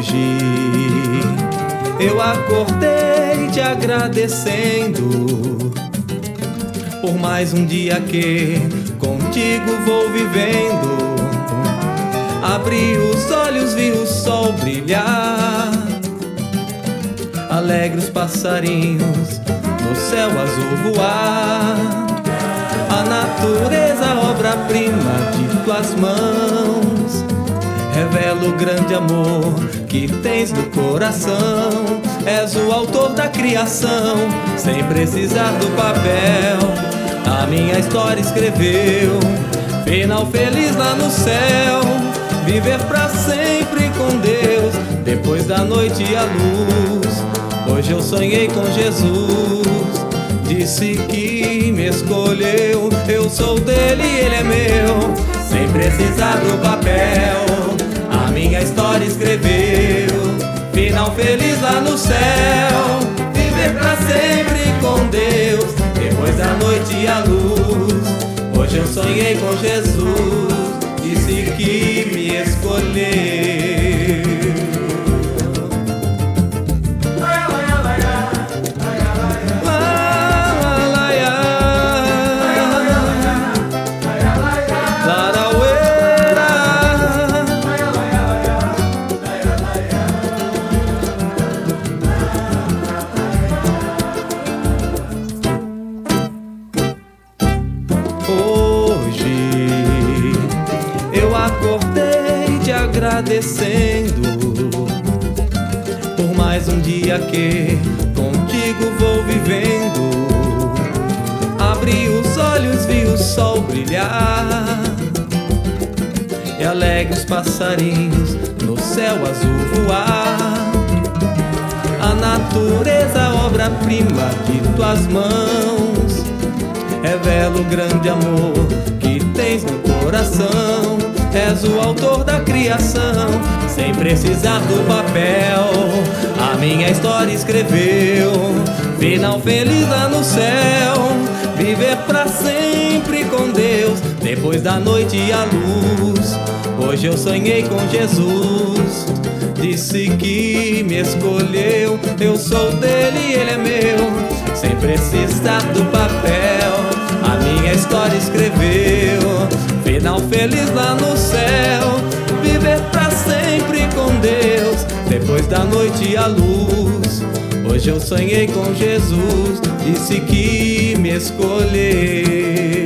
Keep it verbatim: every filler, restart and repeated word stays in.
Hoje eu acordei te agradecendo por mais um dia que contigo vou vivendo. Abri os olhos, vi o sol brilhar, alegre os passarinhos no céu azul voar. A natureza, obra-prima de tuas mãos, revela o grande amor que tens no coração. És o autor da criação, sem precisar do papel. A minha história escreveu, final feliz lá no céu. Viver pra sempre com Deus, depois da noite e a luz. Hoje eu sonhei com Jesus, disse que me escolheu. Eu sou dele e ele é meu, sem precisar do papel. A minha história escreveu, final feliz lá no céu. Viver pra sempre com Deus, depois da noite e a luz. Hoje eu sonhei com Jesus, disse que me escolheu. Hoje eu acordei te agradecendo por mais um dia que contigo vou vivendo. Abri os olhos, vi o sol brilhar, e alegre os passarinhos no céu azul voar. A natureza, obra-prima de tuas mãos, revela o grande amor que tens no coração. És o autor da criação, sem precisar do papel. A minha história escreveu, final feliz lá no céu. Viver pra sempre com Deus, depois da noite e a luz. Hoje eu sonhei com Jesus, disse que me escolheu. Eu sou dele e ele é meu, sem precisar do papel. A minha história escreveu, final feliz lá no céu. Viver pra sempre com Deus, depois da noite e a luz. Hoje eu sonhei com Jesus, disse que me escolheu.